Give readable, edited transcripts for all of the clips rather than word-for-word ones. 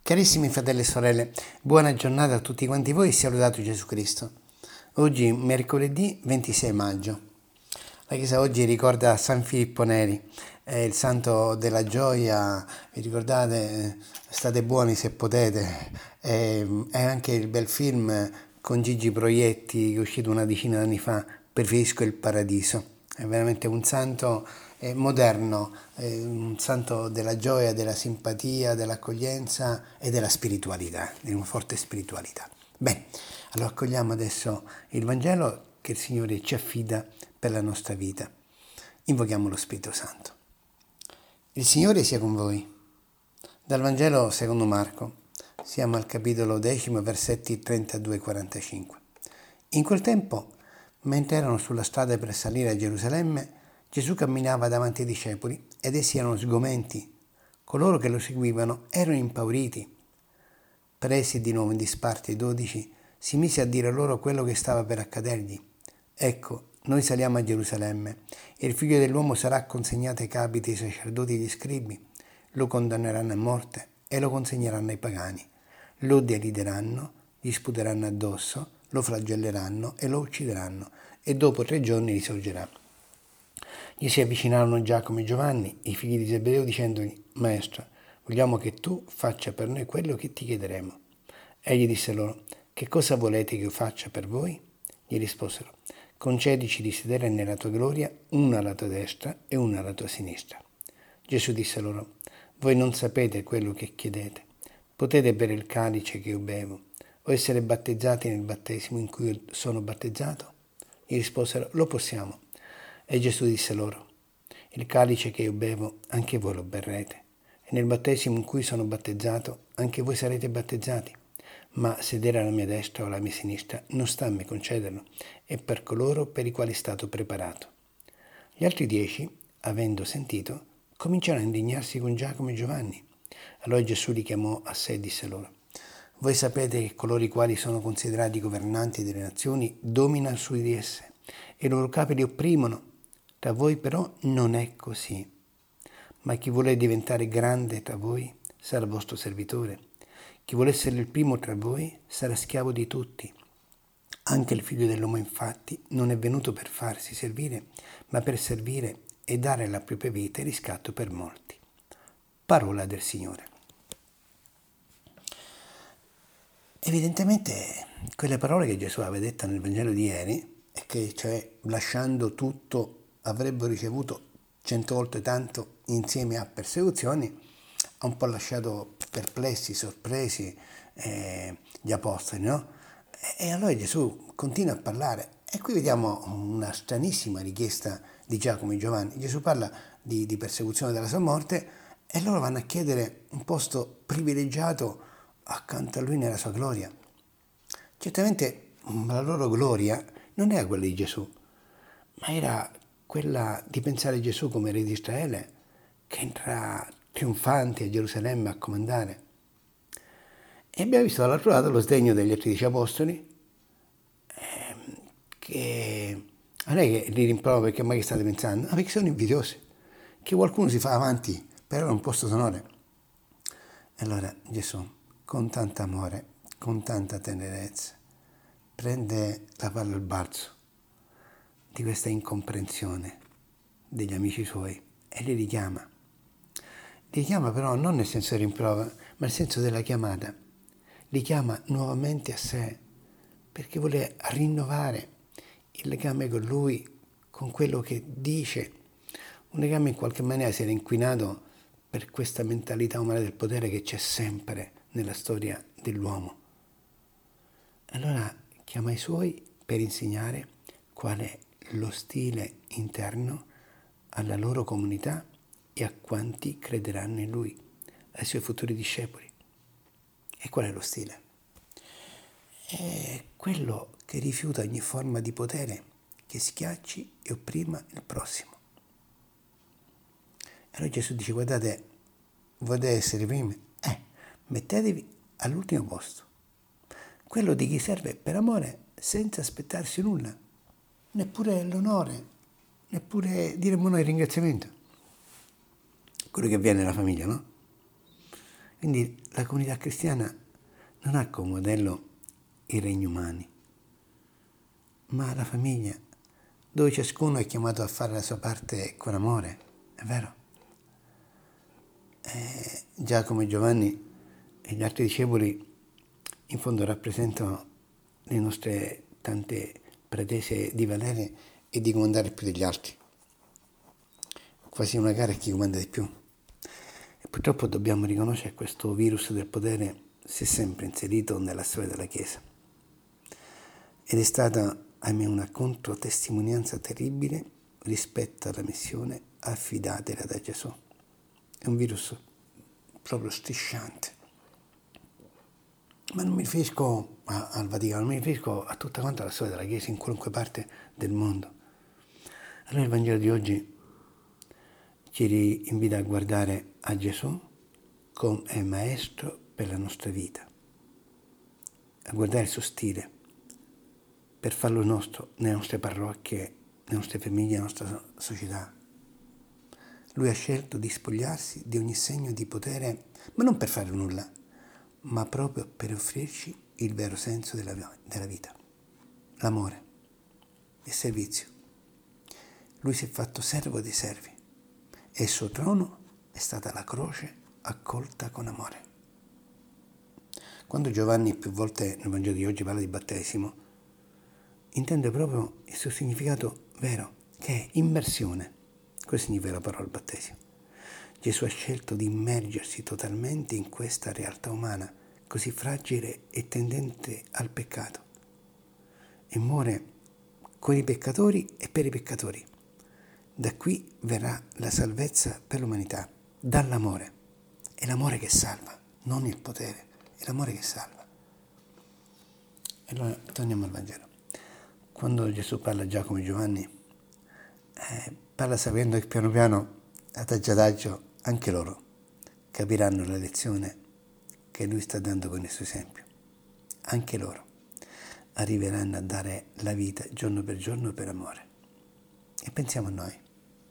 Carissimi fratelli e sorelle, buona giornata a tutti quanti voi e sia lodato Gesù Cristo. Oggi, mercoledì 26 maggio. La Chiesa oggi ricorda San Filippo Neri, è il santo della gioia, vi ricordate? State buoni se potete. È anche il bel film con Gigi Proietti che è uscito una decina d'anni fa, Preferisco il paradiso. È veramente un santo moderno, un santo della gioia, della simpatia, dell'accoglienza e della spiritualità, di una forte spiritualità. Bene, allora accogliamo adesso il Vangelo che il Signore ci affida per la nostra vita. Invochiamo lo Spirito Santo. Il Signore sia con voi. Dal Vangelo secondo Marco, siamo al capitolo 10, versetti 32-45. In quel tempo, mentre erano sulla strada per salire a Gerusalemme, Gesù camminava davanti ai discepoli ed essi erano sgomenti. Coloro che lo seguivano erano impauriti. Presi di nuovo in disparte i 12, si mise a dire loro quello che stava per accadergli. Ecco, noi saliamo a Gerusalemme e il figlio dell'uomo sarà consegnato ai capi dei sacerdoti e agli scribi. Lo condanneranno a morte e lo consegneranno ai pagani. Lo derideranno, gli sputeranno addosso, lo flagelleranno e lo uccideranno e dopo 3 giorni risorgerà. Gli si avvicinarono Giacomo e Giovanni, i figli di Zebedeo, dicendogli: Maestro, vogliamo che tu faccia per noi quello che ti chiederemo. Egli disse loro: Che cosa volete che io faccia per voi? Gli risposero: Concedici di sedere nella tua gloria, una alla tua destra e una alla tua sinistra. Gesù disse loro: Voi non sapete quello che chiedete. Potete bere il calice che io bevo o essere battezzati nel battesimo in cui io sono battezzato? Gli risposero: Lo possiamo. E Gesù disse loro: Il calice che io bevo, anche voi lo berrete, e nel battesimo in cui sono battezzato, anche voi sarete battezzati. Ma sedere alla mia destra o alla mia sinistra non sta a me concederlo, è per coloro per i quali è stato preparato. Gli altri 10, avendo sentito, cominciarono a indignarsi con Giacomo e Giovanni. Allora Gesù li chiamò a sé e disse loro: Voi sapete che coloro i quali sono considerati governanti delle nazioni dominano su di esse e i loro capi li opprimono. Tra voi però non è così. Ma chi vuole diventare grande tra voi sarà vostro servitore. Chi vuole essere il primo tra voi sarà schiavo di tutti. Anche il figlio dell'uomo infatti non è venuto per farsi servire, ma per servire e dare la propria vita in riscatto per molti. Parola del Signore. Evidentemente quelle parole che Gesù aveva detto nel Vangelo di ieri, e che cioè lasciando tutto avrebbero ricevuto 100 volte tanto insieme a persecuzioni, ha un po' lasciato perplessi, sorpresi gli apostoli, no? E allora Gesù continua a parlare. E qui vediamo una stranissima richiesta di Giacomo e Giovanni. Gesù parla di persecuzione della sua morte e loro vanno a chiedere un posto privilegiato accanto a lui nella sua gloria. Certamente la loro gloria non era quella di Gesù, ma era quella di pensare a Gesù come re di Israele, che entra trionfante a Gerusalemme a comandare. E abbiamo visto dall'altro lato lo sdegno degli altri 10 apostoli, che non è che li rimprovera perché mai che state pensando, ma perché sono invidiosi, che qualcuno si fa avanti per avere un posto d'onore. E allora Gesù, con tanto amore, con tanta tenerezza, prende la palla al balzo di questa incomprensione degli amici suoi e li richiama. Li chiama però non nel senso di rimprovero, ma nel senso della chiamata. Li chiama nuovamente a sé perché vuole rinnovare il legame con lui, con quello che dice. Un legame in qualche maniera si era inquinato per questa mentalità umana del potere che c'è sempre nella storia dell'uomo. Allora chiama i suoi per insegnare qual è lo stile interno alla loro comunità e a quanti crederanno in lui, ai suoi futuri discepoli. E qual è lo stile? È quello che rifiuta ogni forma di potere che schiacci e opprima il prossimo. E allora Gesù dice: guardate, volete essere i primi? Mettetevi all'ultimo posto. Quello di chi serve per amore senza aspettarsi nulla, neppure l'onore, neppure diremmo noi ringraziamento. Quello che avviene nella famiglia, no? Quindi la comunità cristiana non ha come modello i regni umani, ma la famiglia, dove ciascuno è chiamato a fare la sua parte con amore, è vero? Giacomo e Giovanni e gli altri discepoli in fondo rappresentano le nostre tante pretese di valere e di comandare più degli altri. Quasi una gara a chi comanda di più. E purtroppo dobbiamo riconoscere che questo virus del potere si è sempre inserito nella storia della Chiesa. Ed è stata, ahimè, una controtestimonianza terribile rispetto alla missione affidatela da Gesù. È un virus proprio strisciante. Ma non mi riferisco al Vaticano, mi riferisco a tutta quanta la storia della Chiesa in qualunque parte del mondo. Allora il Vangelo di oggi ci invita a guardare a Gesù come maestro per la nostra vita, a guardare il suo stile, per farlo nostro nelle nostre parrocchie, nelle nostre famiglie, nella nostra società. Lui ha scelto di spogliarsi di ogni segno di potere, ma non per fare nulla, ma proprio per offrirci il vero senso della vita, l'amore, il servizio. Lui si è fatto servo dei servi e il suo trono è stata la croce accolta con amore. Quando Giovanni più volte nel Vangelo di oggi parla di battesimo, intende proprio il suo significato vero, che è immersione. Cosa significa la parola battesimo? Gesù ha scelto di immergersi totalmente in questa realtà umana, così fragile e tendente al peccato. E muore con i peccatori e per i peccatori. Da qui verrà la salvezza per l'umanità, dall'amore. È l'amore che salva, non il potere, è l'amore che salva. E allora torniamo al Vangelo. Quando Gesù parla a Giacomo e Giovanni, parla sapendo che piano piano, adagio adagio, anche loro capiranno la lezione che lui sta dando con il suo esempio. Anche loro arriveranno a dare la vita giorno per amore. E pensiamo a noi.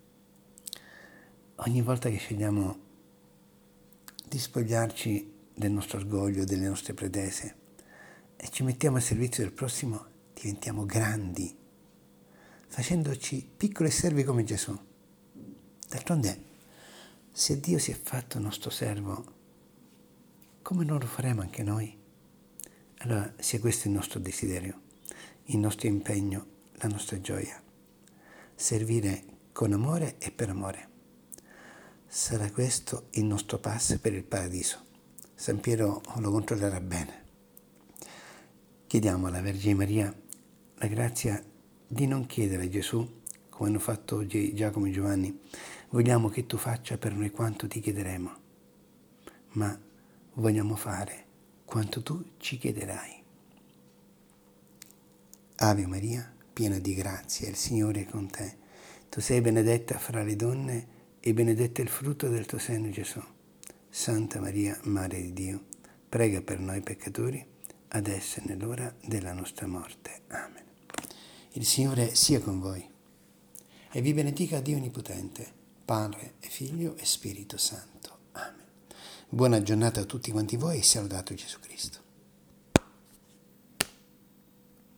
Ogni volta che scegliamo di spogliarci del nostro orgoglio, delle nostre pretese e ci mettiamo al servizio del prossimo, diventiamo grandi, facendoci piccoli servi come Gesù. D'altronde, se Dio si è fatto nostro servo, come non lo faremo anche noi? Allora sia questo il nostro desiderio, il nostro impegno, la nostra gioia. Servire con amore e per amore. Sarà questo il nostro passo per il paradiso. San Piero lo controllerà bene. Chiediamo alla Vergine Maria la grazia di non chiedere a Gesù, come hanno fatto oggi Giacomo e Giovanni, vogliamo che tu faccia per noi quanto ti chiederemo, ma vogliamo fare quanto tu ci chiederai. Ave Maria, piena di grazia, il Signore è con te. Tu sei benedetta fra le donne e benedetto è il frutto del tuo seno, Gesù. Santa Maria, Madre di Dio, prega per noi peccatori, adesso e nell'ora della nostra morte. Amen. Il Signore sia con voi e vi benedica Dio Onnipotente, Padre e Figlio e Spirito Santo. Amen. Buona giornata a tutti quanti voi e sia lodato Gesù Cristo.